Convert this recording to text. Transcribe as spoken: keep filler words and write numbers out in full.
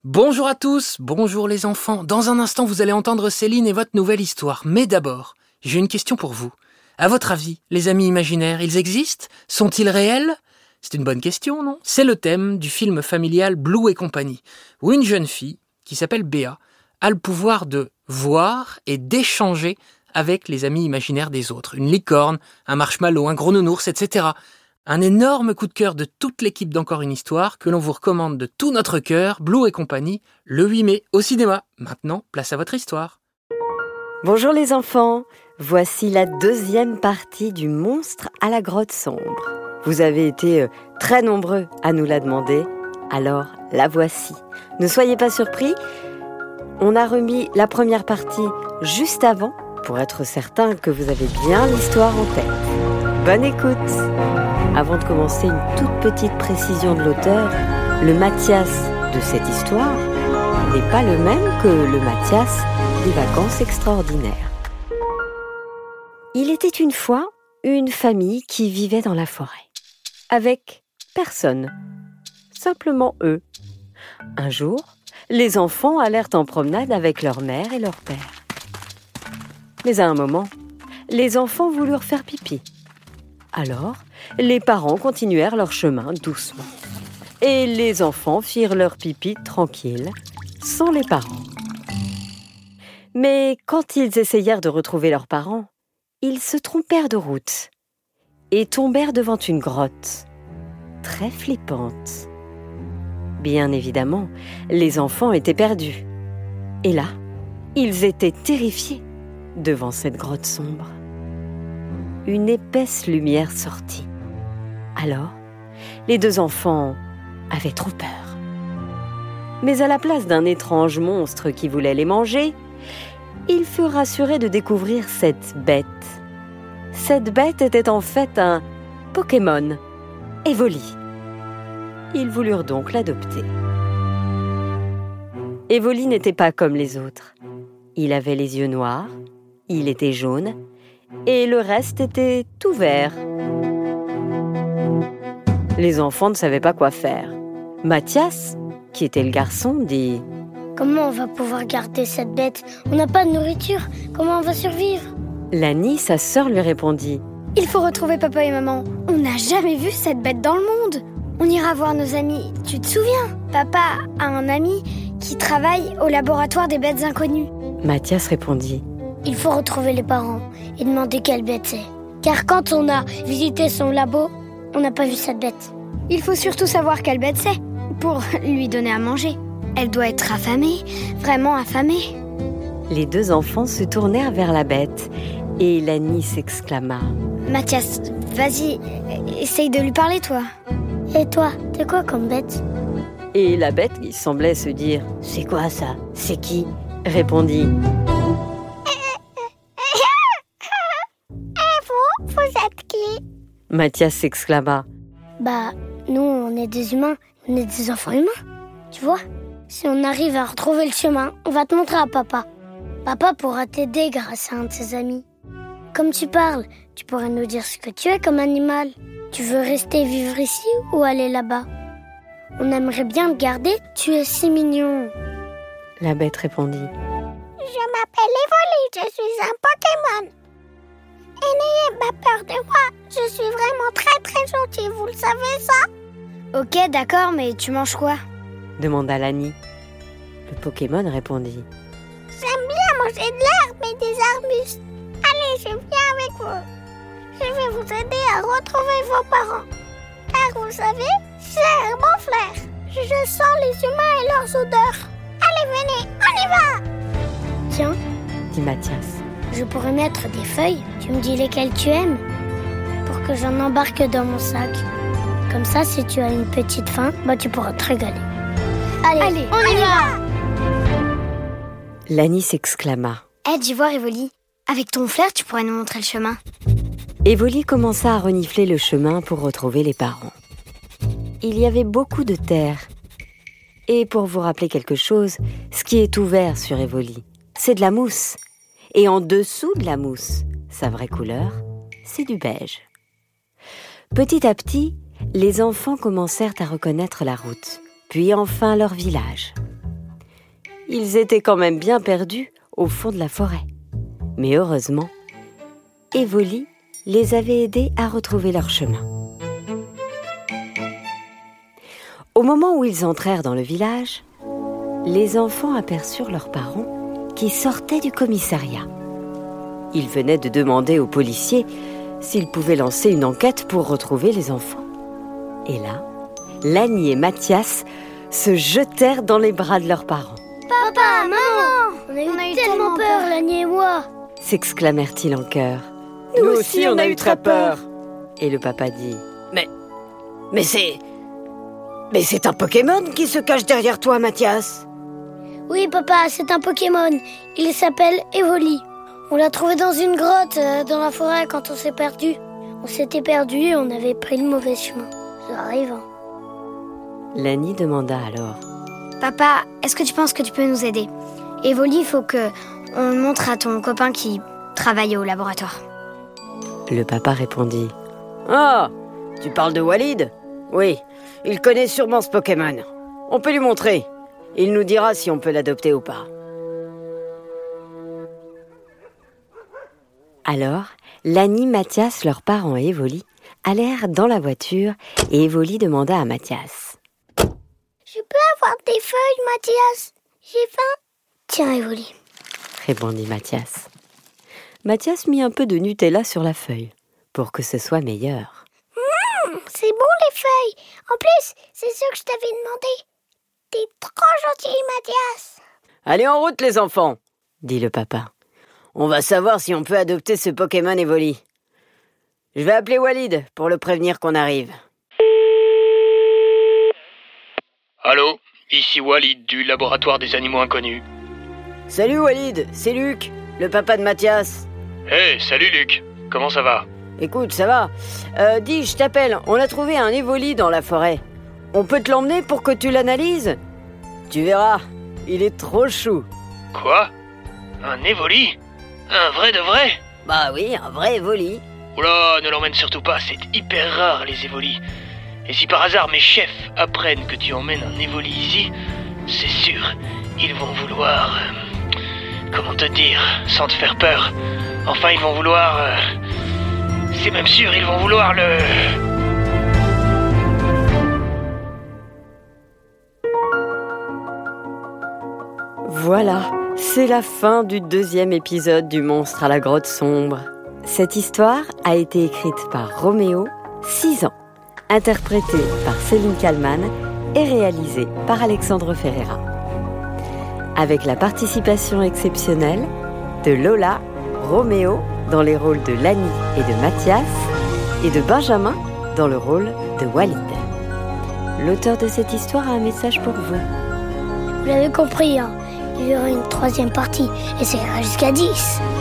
Bonjour à tous, bonjour les enfants. Dans un instant, vous allez entendre Céline et votre nouvelle histoire. Mais d'abord, j'ai une question pour vous. À votre avis, les amis imaginaires, ils existent ? Sont-ils réels ? C'est une bonne question, non ? C'est le thème du film familial Blue et compagnie, où une jeune fille, qui s'appelle Béa, a le pouvoir de voir et d'échanger avec les amis imaginaires des autres. Une licorne, un marshmallow, un gros nounours, et cetera. Un énorme coup de cœur de toute l'équipe d'Encore une histoire que l'on vous recommande de tout notre cœur, Blue et compagnie, le huit mai au cinéma. Maintenant, place à votre histoire. Bonjour les enfants, voici la deuxième partie du monstre à la grotte sombre. Vous avez été très nombreux à nous la demander, alors la voici. Ne soyez pas surpris, on a remis la première partie juste avant pour être certain que vous avez bien l'histoire en tête. Bonne écoute! Avant de commencer, une toute petite précision de l'auteur, le Mathias de cette histoire n'est pas le même que le Mathias des vacances extraordinaires. Il était une fois une famille qui vivait dans la forêt, avec personne, simplement eux. Un jour, les enfants allèrent en promenade avec leur mère et leur père. Mais à un moment, les enfants voulurent faire pipi. Alors, les parents continuèrent leur chemin doucement. Et les enfants firent leur pipi tranquille, sans les parents. Mais quand ils essayèrent de retrouver leurs parents, ils se trompèrent de route et tombèrent devant une grotte, très flippante. Bien évidemment, les enfants étaient perdus. Et là, ils étaient terrifiés devant cette grotte sombre. Une épaisse lumière sortit. Alors, les deux enfants avaient trop peur. Mais à la place d'un étrange monstre qui voulait les manger, ils furent rassurés de découvrir cette bête. Cette bête était en fait un Pokémon, Evoli. Ils voulurent donc l'adopter. Evoli n'était pas comme les autres. Il avait les yeux noirs, il était jaune, et le reste était tout vert. Les enfants ne savaient pas quoi faire. Mathias, qui était le garçon, dit « Comment on va pouvoir garder cette bête ? On n'a pas de nourriture, comment on va survivre ?» Lani, sa sœur, lui répondit « Il faut retrouver papa et maman. On n'a jamais vu cette bête dans le monde. On ira voir nos amis. Tu te souviens ? Papa a un ami qui travaille au laboratoire des bêtes inconnues. » Mathias répondit « Il faut retrouver les parents et demander quelle bête c'est. Car quand on a visité son labo, on n'a pas vu cette bête. » Il faut surtout savoir quelle bête c'est pour lui donner à manger. Elle doit être affamée, vraiment affamée. Les deux enfants se tournèrent vers la bête et Lani s'exclama « Mathias, vas-y, essaye de lui parler, toi. » « Et toi, t'es quoi comme bête ?» Et la bête, qui semblait se dire « C'est quoi ça ? C'est qui ?» répondit « Vous êtes qui ?» Mathias s'exclama « Bah, nous, on est des humains, on est des enfants humains, tu vois. Si on arrive à retrouver le chemin, on va te montrer à papa. Papa pourra t'aider grâce à un de ses amis. Comme tu parles, tu pourrais nous dire ce que tu es comme animal. Tu veux rester vivre ici ou aller là-bas ? On aimerait bien te garder, tu es si mignon. » La bête répondit « Je m'appelle Evoli, je suis un Pokémon. Et n'ayez pas peur de moi, je suis vraiment très très gentille, vous le savez ça ?» « Ok, d'accord, mais tu manges quoi ?» demanda Lani. Le Pokémon répondit « J'aime bien manger de l'herbe et des arbustes. Allez, je viens avec vous. Je vais vous aider à retrouver vos parents. Car vous savez, j'ai un bon flair. Je sens les humains et leurs odeurs. Allez, venez, on y va !» « Tiens, dit Mathias. Je pourrais mettre des feuilles, tu me dis lesquelles tu aimes, pour que j'en embarque dans mon sac. Comme ça, si tu as une petite faim, bah tu pourras te régaler. Allez, Allez on, on y va, va Lani s'exclama Hé, hey, vois, Evoli, avec ton flair, tu pourrais nous montrer le chemin. » Evoli commença à renifler le chemin pour retrouver les parents. Il y avait beaucoup de terre. Et pour vous rappeler quelque chose, ce qui est tout vert sur Evoli, c'est de la mousse. Et en dessous de la mousse, sa vraie couleur, c'est du beige. Petit à petit, les enfants commencèrent à reconnaître la route, puis enfin leur village. ils étaient quand même bien perdus au fond de la forêt. Mais heureusement, Evoli les avait aidés à retrouver leur chemin. Au moment où ils entrèrent dans le village, les enfants aperçurent leurs parents qui sortaient du commissariat. Ils venaient de demander aux policiers s'ils pouvaient lancer une enquête pour retrouver les enfants. Et là, Lanny et Mathias se jetèrent dans les bras de leurs parents. Papa, maman, on a eu, On a eu tellement tellement peur, peur. Lanny et moi. S'exclamèrent-ils en chœur. Nous aussi, on a eu très peur. Et le papa dit: Mais... Mais c'est... Mais c'est un Pokémon qui se cache derrière toi, Mathias. Oui, papa, c'est un Pokémon. Il s'appelle Evoli. On l'a trouvé dans une grotte, euh, dans la forêt, quand on s'est perdu. On s'était perdu et on avait pris le mauvais chemin. Ça arrive, hein. Lanny demanda alors: Papa, est-ce que tu penses que tu peux nous aider? Evoli, il faut que on le montre à ton copain qui travaille au laboratoire. Le papa répondit: Ah, tu parles de Walid? Oui, il connaît sûrement ce Pokémon. On peut lui montrer. Il nous dira si on peut l'adopter ou pas. Alors, Lanny, Mathias, leurs parents et Evoli allèrent dans la voiture et Evoli demanda à Mathias: Je peux avoir des feuilles, Mathias? J'ai faim. Tiens, Evoli. répondit Mathias. Mathias mit un peu de Nutella sur la feuille pour que ce soit meilleur. Mmh, c'est bon les feuilles. En plus, c'est ce que je t'avais demandé. T'es trop gentil, Mathias. Allez en route, les enfants. Dit le papa. On va savoir si on peut adopter ce Pokémon Evoli. Je vais appeler Walid pour le prévenir qu'on arrive. Allô, ici Walid du laboratoire des animaux inconnus. Salut Walid, c'est Luc, le papa de Mathias. Hey, salut Luc, comment ça va? Écoute, ça va. Euh, dis, je t'appelle, on a trouvé un Evoli dans la forêt. On peut te l'emmener pour que tu l'analyses? Tu verras, il est trop chou. Quoi? Un Evoli? Un vrai de vrai? Bah oui, un vrai Evoli. Oula, ne l'emmène surtout pas, c'est hyper rare les Evolis. Et si par hasard mes chefs apprennent que tu emmènes un Evoli ici, c'est sûr, ils vont vouloir... euh, comment te dire, sans te faire peur. Enfin, ils vont vouloir... euh, c'est même sûr, ils vont vouloir le... Voilà, c'est la fin du deuxième épisode du Monstre à la grotte sombre. Cette histoire a été écrite par Roméo, six ans, interprétée par Céline Kallmann et réalisée par Alexandre Ferreira. Avec la participation exceptionnelle de Lola, Roméo dans les rôles de Lanny et de Mathias et de Benjamin dans le rôle de Walid. L'auteur de cette histoire a un message pour vous. Vous l'avez compris, hein. Il y aura une troisième partie et ça ira jusqu'à dix.